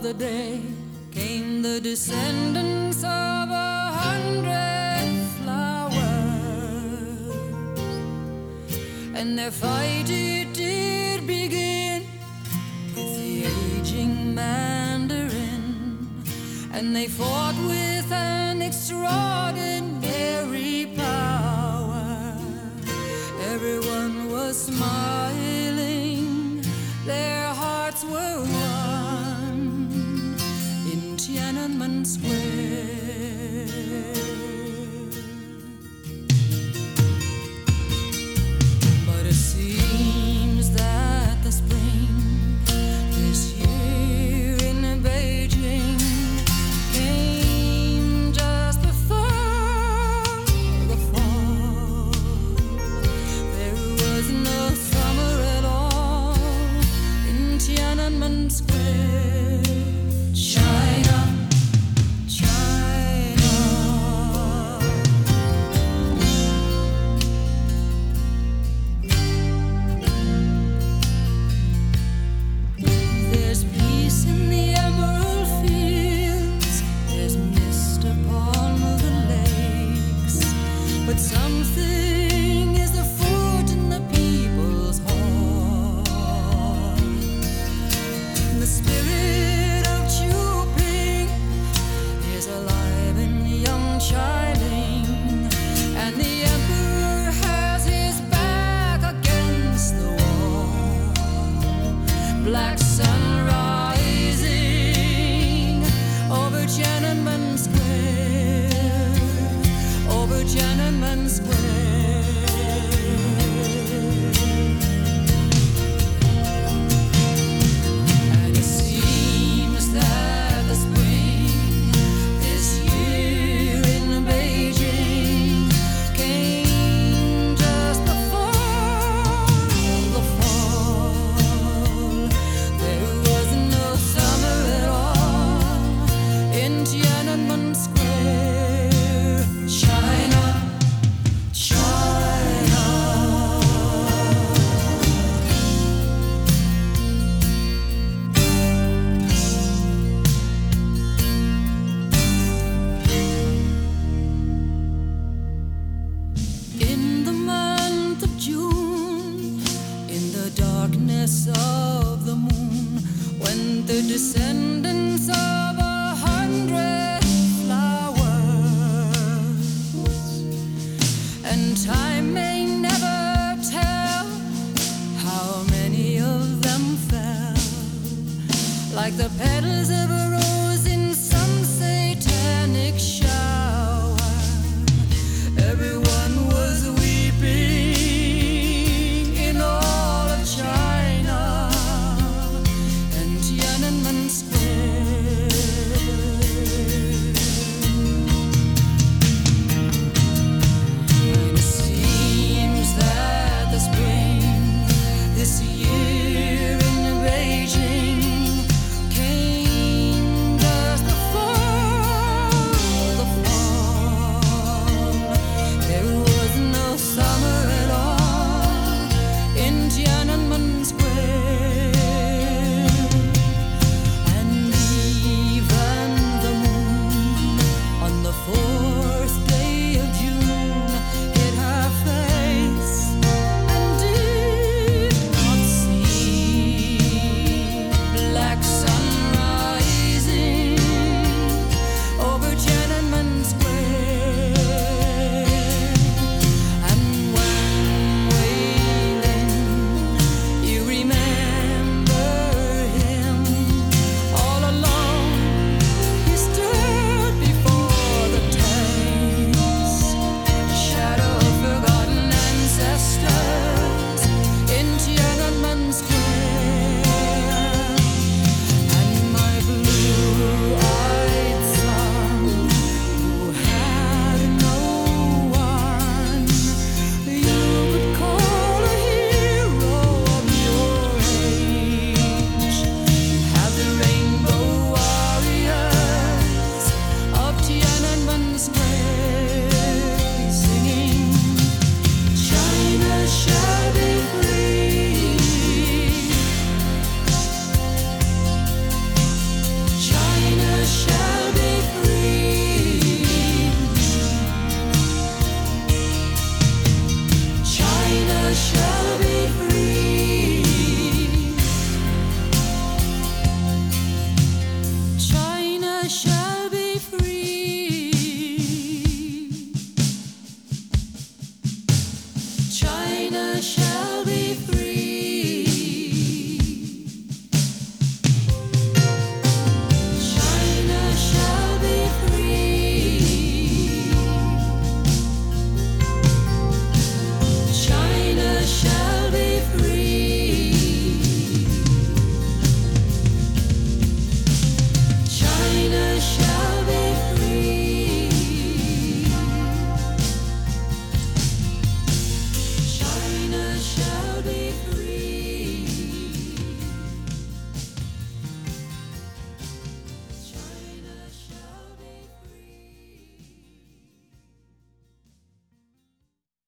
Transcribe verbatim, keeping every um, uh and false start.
the day came the descendants of a hundred flowers, and their fight it did begin with the aging mandarin, and they fought with an extraordinary power. Everyone was smiling, their hearts were one in Tiananmen Square. But it seems that the spring this year in Beijing came just before the fall. There was no summer at all in Tiananmen Square. China, China. There's peace in the emerald fields, there's mist upon the lakes, but something is afoot in the people's heart. The spirit of Chuping is alive in young Chiling, and the emperor has his back against the wall. Black sun rising over Tiananmen Square, over Tiananmen Square. And it seems that the spring this year in Beijing came just before the fall. There was no summer at all in Tiananmen Square. China, China. In the month of June, in the darkness of the moon, when the descendants of a hundred flowers, and time may never tell how many of them fell, like the petals of a rose in some satanic shower. Everyone was weeping in all of China and Tiananmen Square. And it seems that the spring this year in Beijing came show.